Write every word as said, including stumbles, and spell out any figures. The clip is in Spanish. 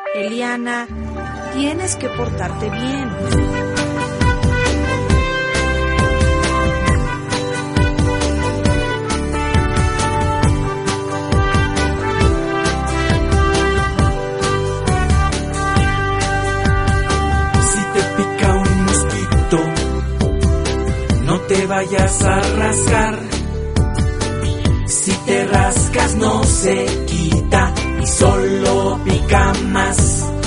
Eliana, tienes que portarte bien. Si te pica un mosquito, no te vayas a rascar. Si te rascas no se quita y solo pica más.